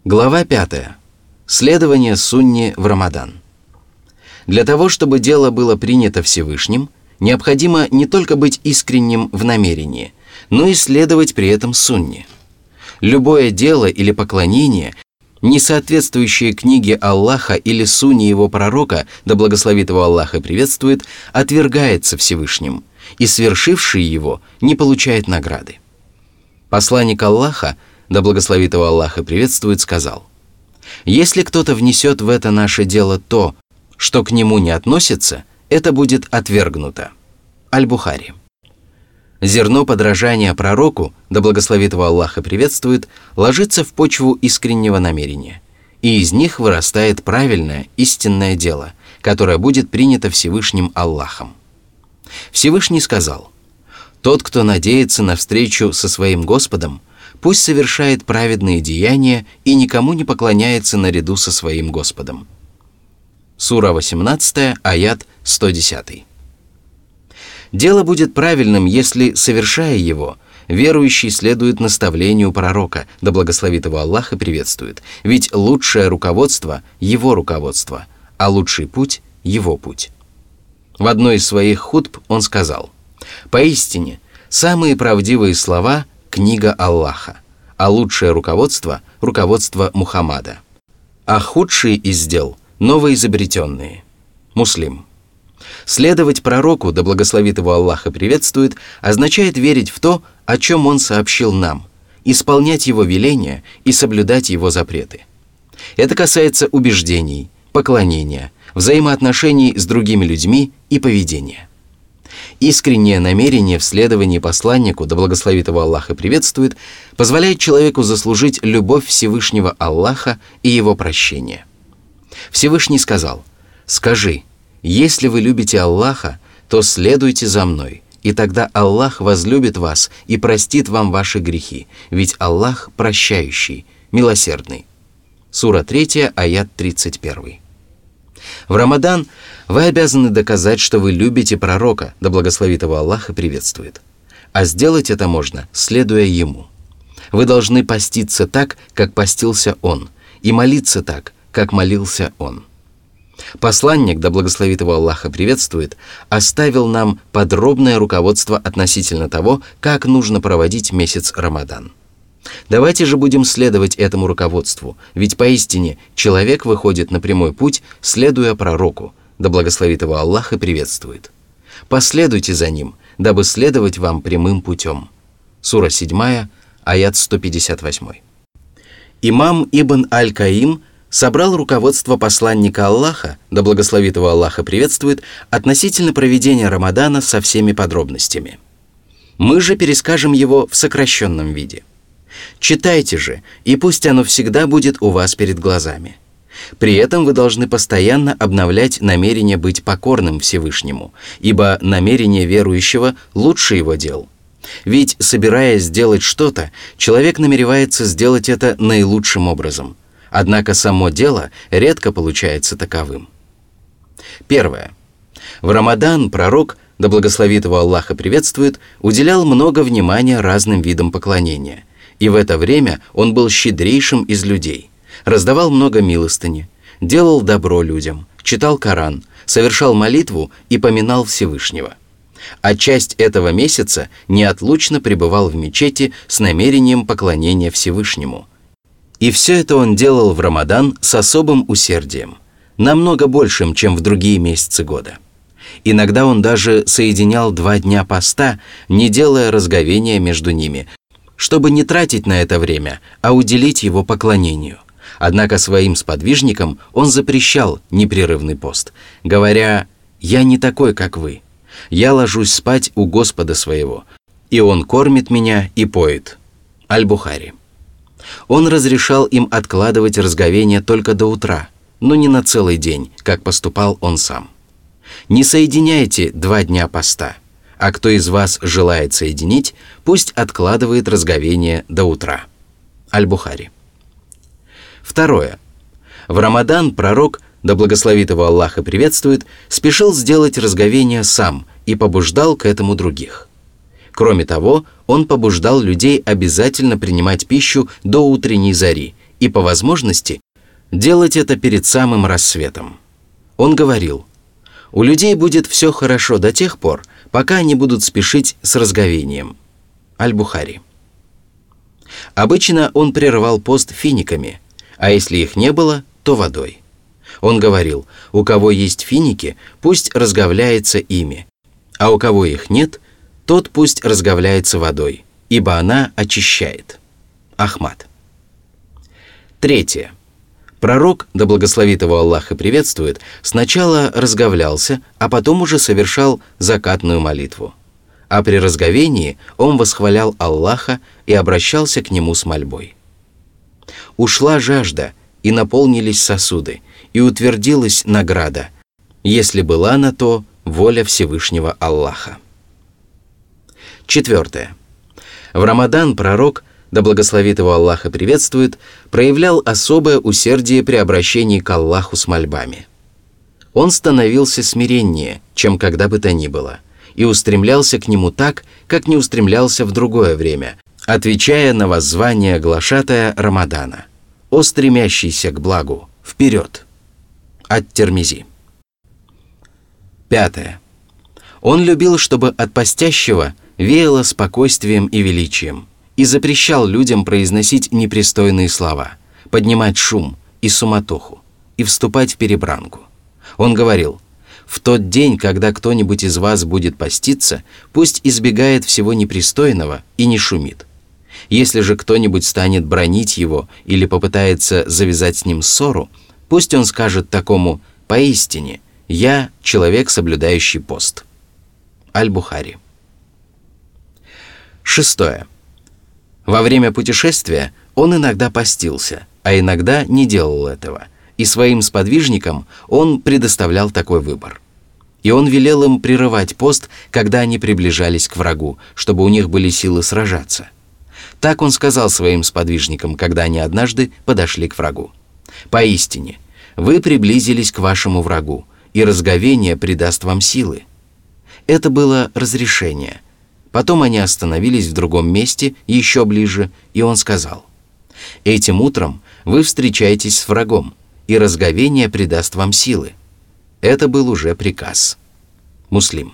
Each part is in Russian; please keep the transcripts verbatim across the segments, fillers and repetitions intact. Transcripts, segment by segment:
Глава пятая. Следование сунне в Рамадан. Для того, чтобы дело было принято Всевышним, необходимо не только быть искренним в намерении, но и следовать при этом сунне. Любое дело или поклонение, не соответствующее книге Аллаха или сунне его пророка, да благословит его Аллах и приветствует, отвергается Всевышним, и свершивший его не получает награды. Посланник Аллаха, да благословит его Аллах и приветствует, сказал: «Если кто-то внесет в это наше дело то, что к нему не относится, это будет отвергнуто». Аль-Бухари. Зерно подражания пророку, да благословит его Аллах и приветствует, ложится в почву искреннего намерения, и из них вырастает правильное, истинное дело, которое будет принято Всевышним Аллахом. Всевышний сказал: «Тот, кто надеется на встречу со своим Господом, пусть совершает праведные деяния и никому не поклоняется наряду со своим Господом». Сура восемнадцатая, аят сто десять. Дело будет правильным, если, совершая его, верующий следует наставлению пророка, да благословит его Аллах и приветствует, ведь лучшее руководство – его руководство, а лучший путь – его путь. В одной из своих хутб он сказал: «Поистине, самые правдивые слова – книга Аллаха, а лучшее руководство – руководство Мухаммада, а худшие из дел – новоизобретенные». Муслим. Следовать пророку, да благословит его Аллах и приветствует, означает верить в то, о чем он сообщил нам, исполнять его веления и соблюдать его запреты. Это касается убеждений, поклонения, взаимоотношений с другими людьми и поведения. Искреннее намерение в следовании посланнику, да благословит его Аллах и приветствует, позволяет человеку заслужить любовь Всевышнего Аллаха и его прощение. Всевышний сказал: «Скажи, если вы любите Аллаха, то следуйте за мной, и тогда Аллах возлюбит вас и простит вам ваши грехи, ведь Аллах прощающий, милосердный». Сура третья, аят тридцать один. В Рамадан вы обязаны доказать, что вы любите пророка, да благословит его Аллах и приветствует. А сделать это можно, следуя ему. Вы должны поститься так, как постился он, и молиться так, как молился он. Посланник, да благословит его Аллах и приветствует, оставил нам подробное руководство относительно того, как нужно проводить месяц Рамадан. Давайте же будем следовать этому руководству, ведь поистине человек выходит на прямой путь, следуя пророку, да благословит его Аллах и приветствует. Последуйте за ним, дабы следовать вам прямым путем. Сура седьмая, аят сто пятьдесят восемь. Имам Ибн Аль-Каим собрал руководство посланника Аллаха, да благословит его Аллах и приветствует, относительно проведения Рамадана со всеми подробностями. Мы же перескажем его в сокращенном виде. Читайте же, и пусть оно всегда будет у вас перед глазами. При этом вы должны постоянно обновлять намерение быть покорным Всевышнему, ибо намерение верующего лучше его дел. Ведь, собираясь сделать что-то, человек намеревается сделать это наилучшим образом. Однако само дело редко получается таковым. Первое. В Рамадан пророк, да благословит его Аллах и приветствует, уделял много внимания разным видам поклонения, и в это время он был щедрейшим из людей, раздавал много милостыни, делал добро людям, читал Коран, совершал молитву и поминал Всевышнего. А часть этого месяца неотлучно пребывал в мечети с намерением поклонения Всевышнему. И все это он делал в Рамадан с особым усердием, намного большим, чем в другие месяцы года. Иногда он даже соединял два дня поста, не делая разговения между ними, чтобы не тратить на это время, а уделить его поклонению. Однако своим сподвижникам он запрещал непрерывный пост, говоря: «Я не такой, как вы. Я ложусь спать у Господа своего, и Он кормит меня и поет». Аль-Бухари. Он разрешал им откладывать разговение только до утра, но не на целый день, как поступал он сам. Не соединяйте два дня поста, а кто из вас желает соединить, пусть откладывает разговение до утра. Аль-Бухари. Второе. В Рамадан пророк, да благословит его Аллах и приветствует, спешил сделать разговение сам и побуждал к этому других. Кроме того, он побуждал людей обязательно принимать пищу до утренней зари и, по возможности, делать это перед самым рассветом. Он говорил: «У людей будет все хорошо до тех пор, пока они будут спешить с разговением». Аль-Бухари. Обычно он прерывал пост финиками, а если их не было, то водой. Он говорил: «У кого есть финики, пусть разговляется ими, а у кого их нет, тот пусть разговляется водой, ибо она очищает». Ахмад. Третье. Пророк, да благословит его Аллах и приветствует, сначала разговлялся, а потом уже совершал закатную молитву. А при разговении он восхвалял Аллаха и обращался к нему с мольбой. Ушла жажда, и наполнились сосуды, и утвердилась награда, если была на то воля Всевышнего Аллаха. Четвертое. В Рамадан пророк, да благословит его Аллах и приветствует, проявлял особое усердие при обращении к Аллаху с мольбами. Он становился смиреннее, чем когда бы то ни было, и устремлялся к нему так, как не устремлялся в другое время, отвечая на воззвание глашатая Рамадана: «О стремящийся к благу, вперед!» Ат-Тирмизи. Пятое. Он любил, чтобы от постящего веяло спокойствием и величием, и запрещал людям произносить непристойные слова, поднимать шум и суматоху, и вступать в перебранку. Он говорил: «В тот день, когда кто-нибудь из вас будет поститься, пусть избегает всего непристойного и не шумит. Если же кто-нибудь станет бранить его или попытается завязать с ним ссору, пусть он скажет такому: поистине, я человек, соблюдающий пост». Аль-Бухари. Шестое. Во время путешествия он иногда постился, а иногда не делал этого, и своим сподвижникам он предоставлял такой выбор. И он велел им прерывать пост, когда они приближались к врагу, чтобы у них были силы сражаться. Так он сказал своим сподвижникам, когда они однажды подошли к врагу: «Поистине, вы приблизились к вашему врагу, и разговение придаст вам силы». Это было разрешение. Потом они остановились в другом месте, еще ближе, и он сказал: «Этим утром вы встречаетесь с врагом, и разговение придаст вам силы». Это был уже приказ. Муслим.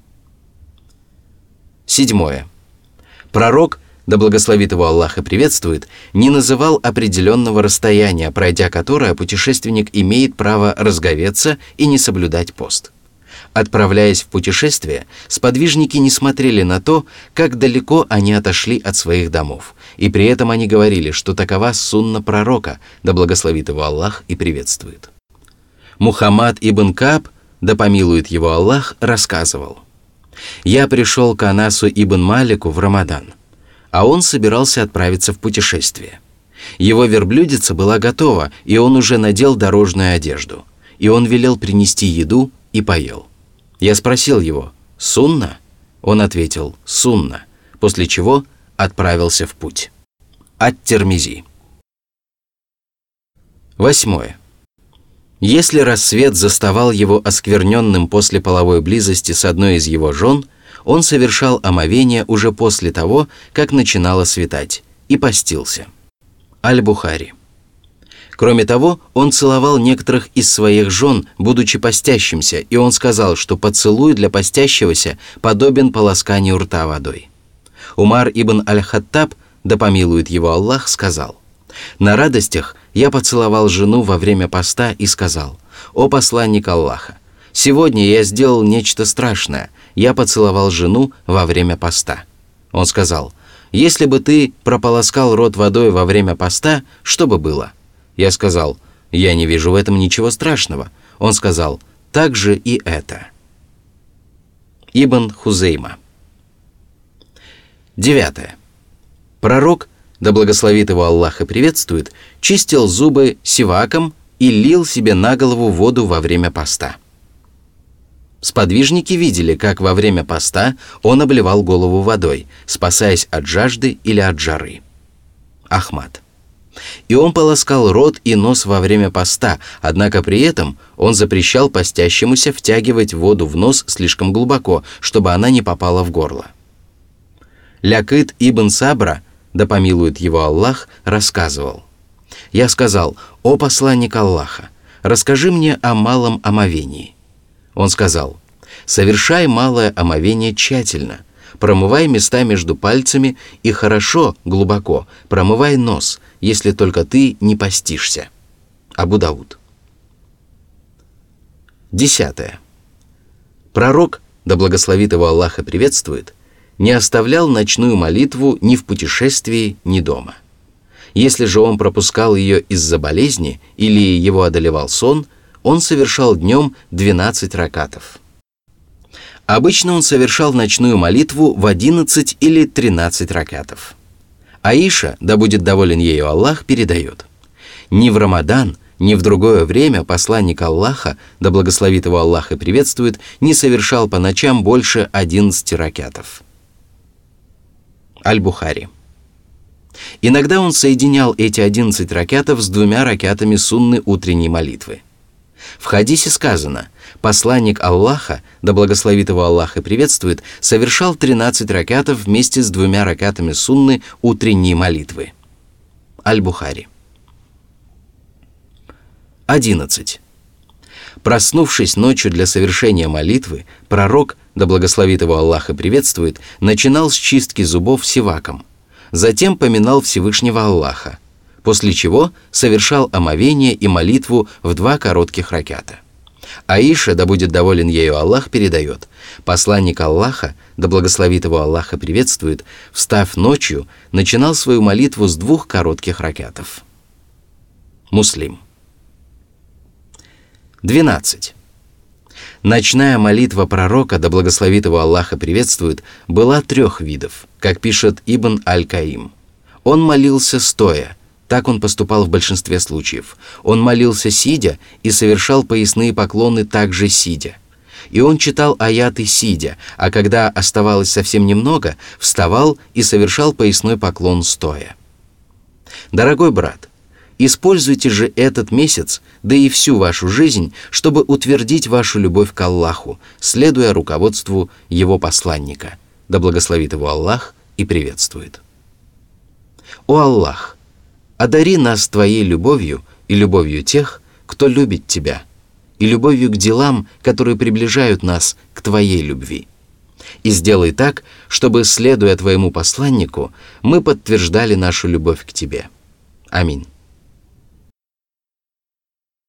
Седьмое. Пророк, да благословит его Аллах и приветствует, не называл определенного расстояния, пройдя которое путешественник имеет право разговеться и не соблюдать пост. Отправляясь в путешествие, сподвижники не смотрели на то, как далеко они отошли от своих домов, и при этом они говорили, что такова сунна пророка, да благословит его Аллах и приветствует. Мухаммад ибн Кааб, да помилует его Аллах, рассказывал: «Я пришел к Анасу ибн Малику в Рамадан, а он собирался отправиться в путешествие. Его верблюдица была готова, и он уже надел дорожную одежду, и он велел принести еду и поел. Я спросил его: «Сунна?» Он ответил: «Сунна», после чего отправился в путь. Ат-Тирмизи. Восьмое. Если рассвет заставал его оскверненным после половой близости с одной из его жен, он совершал омовение уже после того, как начинало светать, и постился. Аль-Бухари. Кроме того, он целовал некоторых из своих жен, будучи постящимся, и он сказал, что поцелуй для постящегося подобен полосканию рта водой. Умар ибн Аль-Хаттаб, да помилует его Аллах, сказал: «На радостях я поцеловал жену во время поста и сказал: «О посланник Аллаха, сегодня я сделал нечто страшное, я поцеловал жену во время поста». Он сказал: «Если бы ты прополоскал рот водой во время поста, что бы было?» Я сказал: «Я не вижу в этом ничего страшного». Он сказал: «Так же и это». Ибн Хузейма. Девятое. Пророк, да благословит его Аллах и приветствует, чистил зубы сиваком и лил себе на голову воду во время поста. Сподвижники видели, как во время поста он обливал голову водой, спасаясь от жажды или от жары. Ахмад. И он полоскал рот и нос во время поста, однако при этом он запрещал постящемуся втягивать воду в нос слишком глубоко, чтобы она не попала в горло. Лякыт ибн Сабра, да помилует его Аллах, рассказывал: Я сказал: «О посланник Аллаха, расскажи мне о малом омовении». Он сказал: «Совершай малое омовение тщательно, промывай места между пальцами и хорошо, глубоко промывай нос, если только ты не постишься». Абу Дауд. Десятое. Пророк, да благословит его Аллах и приветствует, не оставлял ночную молитву ни в путешествии, ни дома. Если же он пропускал ее из-за болезни или его одолевал сон, он совершал днем двенадцать ракатов. Обычно он совершал ночную молитву в одиннадцать или тринадцать ракатов. Аиша, да будет доволен ею Аллах, передает: «Ни в Рамадан, ни в другое время посланник Аллаха, да благословит его Аллах и приветствует, не совершал по ночам больше одиннадцати ракатов». Аль-Бухари. Иногда он соединял эти одиннадцать ракатов с двумя ракатами сунны утренней молитвы. В хадисе сказано: посланник Аллаха, да благословит его Аллах и приветствует, совершал тринадцать ракатов вместе с двумя ракатами сунны утренней молитвы. Аль-Бухари. одиннадцать. Проснувшись ночью для совершения молитвы, пророк, да благословит его Аллах и приветствует, начинал с чистки зубов сиваком, затем поминал Всевышнего Аллаха, после чего совершал омовение и молитву в два коротких раката. Аиша, да будет доволен ею Аллах, передает: посланник Аллаха, да благословит его Аллах и приветствует, встав ночью, начинал свою молитву с двух коротких ракатов. Муслим. двенадцать. Ночная молитва пророка, да благословит его Аллах и приветствует, была трех видов, как пишет Ибн Аль-Каим. Он молился стоя, так он поступал в большинстве случаев. Он молился сидя и совершал поясные поклоны также сидя. И он читал аяты сидя, а когда оставалось совсем немного, вставал и совершал поясной поклон стоя. Дорогой брат, используйте же этот месяц, да и всю вашу жизнь, чтобы утвердить вашу любовь к Аллаху, следуя руководству Его посланника. Да благословит его Аллах и приветствует. О Аллах, одари нас Твоей любовью и любовью тех, кто любит Тебя, и любовью к делам, которые приближают нас к Твоей любви. И сделай так, чтобы, следуя Твоему посланнику, мы подтверждали нашу любовь к Тебе. Аминь.